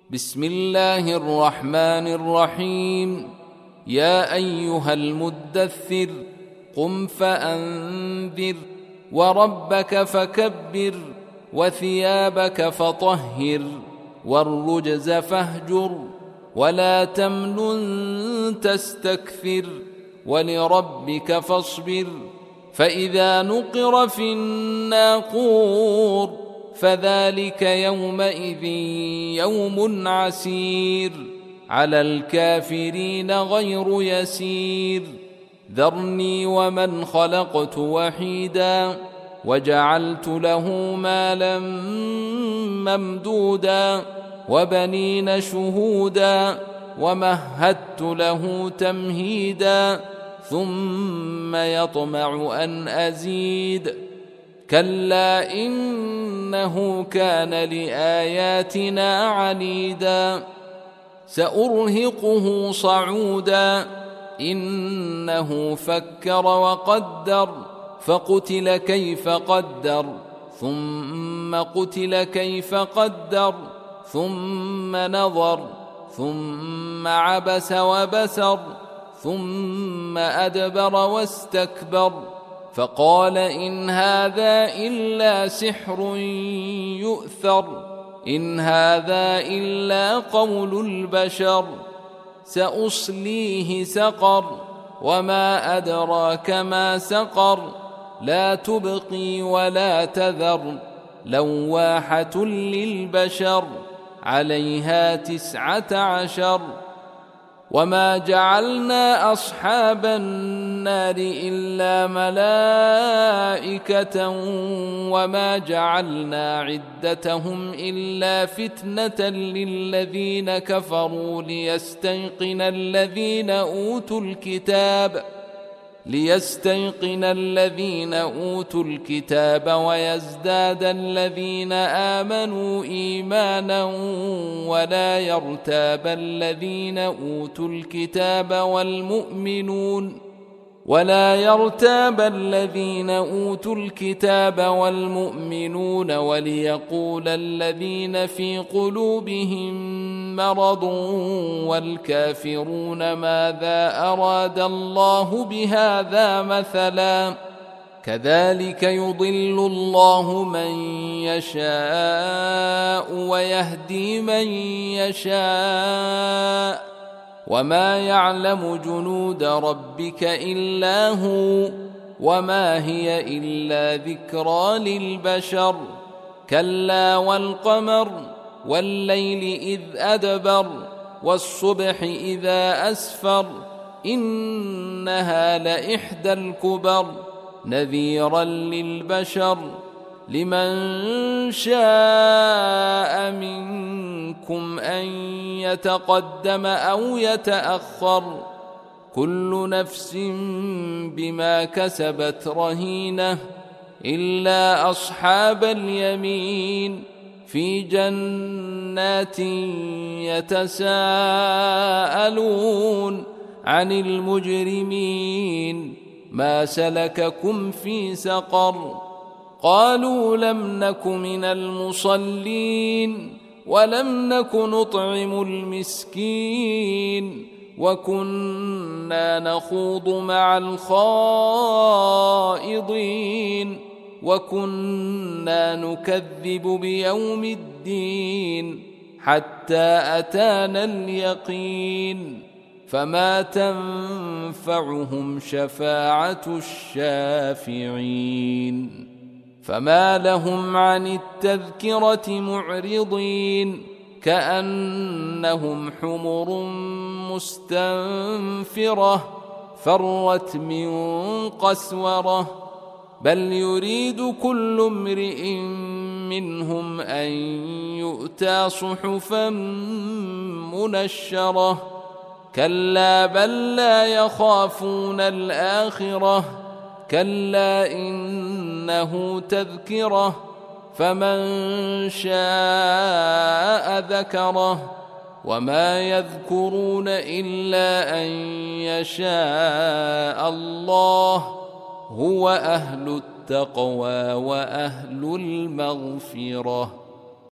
بسم الله الرحمن الرحيم. يا أيها المدثر قم فأنذر وربك فكبر وثيابك فطهر والرجز فاهجر ولا تمنن تستكثر ولربك فاصبر. فإذا نقر في الناقور فذلك يومئذ يوم عسير على الكافرين غير يسير. ذرني ومن خلقت وحيدا وجعلت له مالا ممدودا وبنين شهودا ومهدت له تمهيدا ثم يطمع أن أزيد. كلا إنه كان لآياتنا عنيدا سأرهقه صعودا. إنه فكر وقدر فقتل كيف قدر ثم قتل كيف قدر ثم نظر ثم عبس وبسر ثم أدبر واستكبر فقال إن هذا إلا سحر يؤثر إن هذا إلا قول البشر. سأصليه سقر وما أدراك ما سقر لا تبقي ولا تذر لواحة للبشر عليها 19. وما جعلنا أصحاب النار إلا ملائكة وما جعلنا عدتهم إلا فتنة للذين كفروا ليستيقن الذين أوتوا الكتاب ويزداد الذين آمنوا إيمانا ولا يرتاب الذين أوتوا الكتاب والمؤمنون وليقول الذين في قلوبهم مرض والكافرون ماذا أراد الله بهذا مثلا. كذلك يضل الله من يشاء ويهدي من يشاء وما يعلم جنود ربك إلا هو وما هي إلا ذكرى للبشر. كلا والقمر والليل إذ أدبر والصبح إذا أسفر إنها لإحدى الكبر نذيرا للبشر. لمن شاء منكم أن يتقدم أو يتأخر كل نفس بما كسبت رهينة إلا أصحاب اليمين في جنات يتساءلون عن المجرمين ما سلككم في سقر قالوا لم نك من المصلين ولم نك نطعم المسكين وكنا نخوض مع الخائضين وكنا نكذب بيوم الدين حتى أتانا اليقين فما تنفعهم شفاعة الشافعين. فما لهم عن التذكرة معرضين كأنهم حمر مستنفرة فرت من قسورة بل يريد كل امرئ منهم أن يؤتى صحفا منشرة كلا بل لا يخافون الآخرة كلا إنه تذكرة فمن شاء ذكره وما يذكرون إلا أن يشاء الله هو أهل التقوى وأهل المغفرة.